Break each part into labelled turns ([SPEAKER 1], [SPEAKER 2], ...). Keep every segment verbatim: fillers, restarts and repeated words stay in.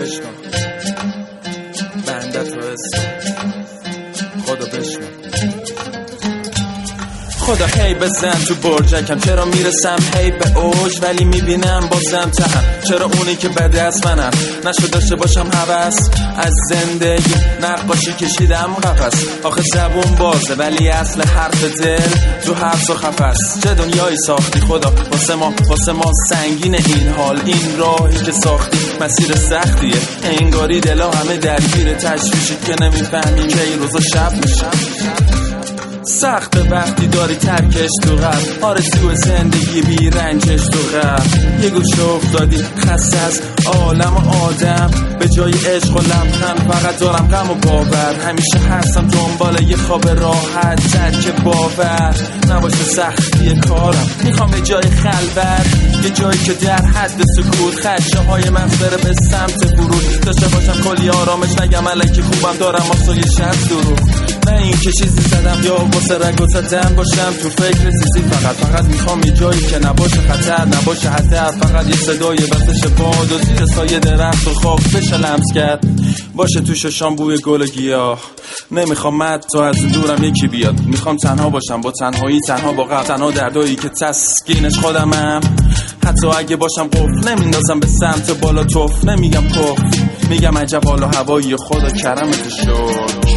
[SPEAKER 1] بشکن بنده تو اسم خدا بشکن خدا هی بزن تو برجکم چرا میرسم هی به اوج ولی میبینم بازم تهم چرا اونی که بده از منم نشد داشته باشم هوس از زندگی نقاشی کشیدم قفس آخه زبون بازه ولی اصل حرف دل تو حبس و قفس چه دنیایی ساختی خدا واسه ما واسه ما سنگین این حال این راهی که ساختی مسیر سختیه انگاری دلا همه درگیر تشویشی که نمیفهمی که این روزا شب میشه سخت وقتی داری ترکش تو غرب آرزو زندگی بی رنجش تو غرب یه گوشه افتادی خسته از عالم و آدم به جای عشق و لبخند فقط دارم غم و باور همیشه هستم دنبال یه خواب راحت ترک باور نباشه سختی کارم میخوام یه جای خلوت یه جایی که در حد سکوت خدشه های من بره به سمت فرود داشته باشم کلی آرامش نگم الکی خوبم دارم آسای شب درو نه این که چیزی زدم یا واسه رگ و زدن باشم تو فکر زیزی فقط فقط میخوام یه جایی که نباشه خطر نباشه حتر فقط یه صدای وزش باد و زیر سایه درخت و خواب بشه لمس کرد باشه تو ششام بوی گل و گیاه نمیخوام مد تا از دورم یکی بیاد میخوام تنها باشم با تنهایی تنها با غم تنها دردایی که تسکینش خودمم حتی اگه باشم قفل نمیندازم به سمت بالا توف نمیگم پف میگم عجب حالا هوایی خدا کرمت شد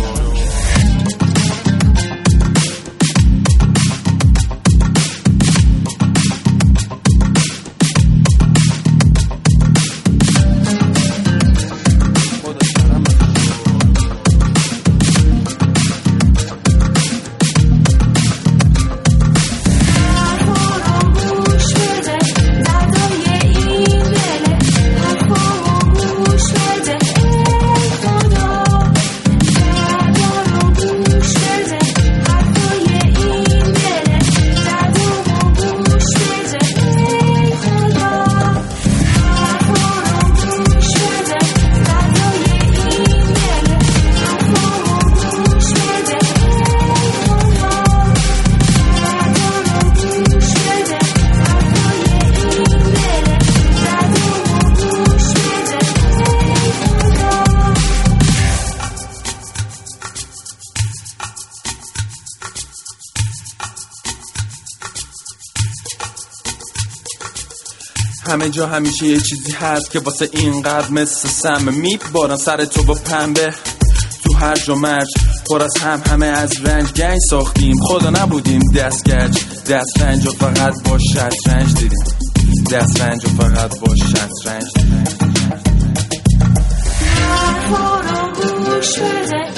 [SPEAKER 1] همه جا همیشه یه چیزی هست که واسه اینقدر مثل سم میبارن سر تو با پنبه تو هرج و مرج پر از هم همه از رنج گنج ساختیم خدا نبودیم دست گنج دست رنج و فقط با شطرنج دیدیم دست رنج و فقط با شطرنج دیدیم